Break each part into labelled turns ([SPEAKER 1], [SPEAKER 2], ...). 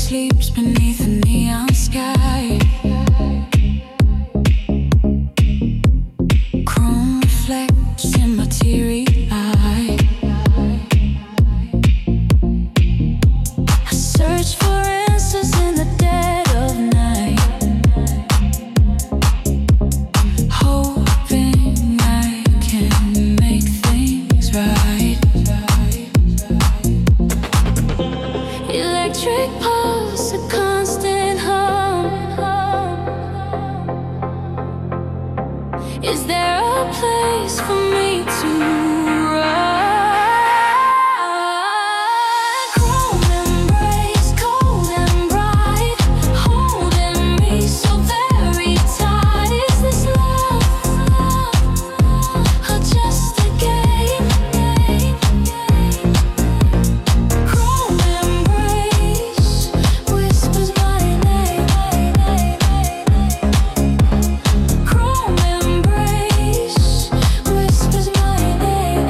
[SPEAKER 1] sleeps beneath the neon sky. Chrome reflects in my teary eye. I search for answers in the dead of night, hoping I can make things right. Electric pulse, a constant hum. Is there a place for me to run? Chrome embrace, cold and bright, holding me so very tight. Is this love or just a game? Chrome embrace whispers my name. Chrome embrace whispers my name.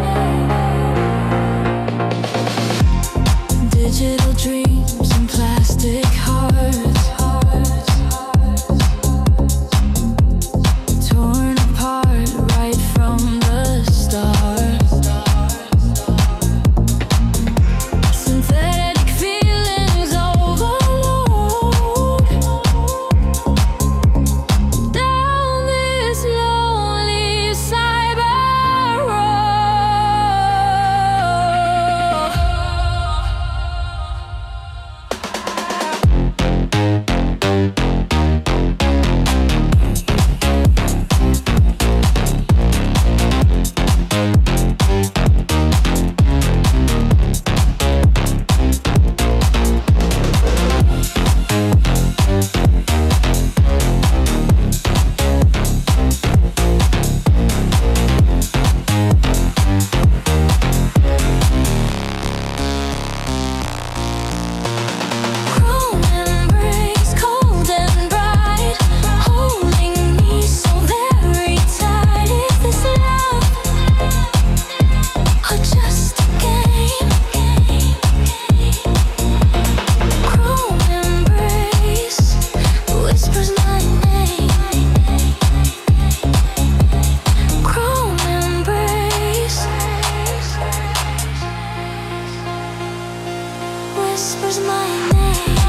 [SPEAKER 1] Digital dreams and plastic hearts, torn apart right from the start. Synthetic feelings overload down this lonely cyber road. Chrome embrace, cold and bright, holding me so very tight. Is this love or just a game? Chrome embrace whispers my name. Chrome embrace whispers my name.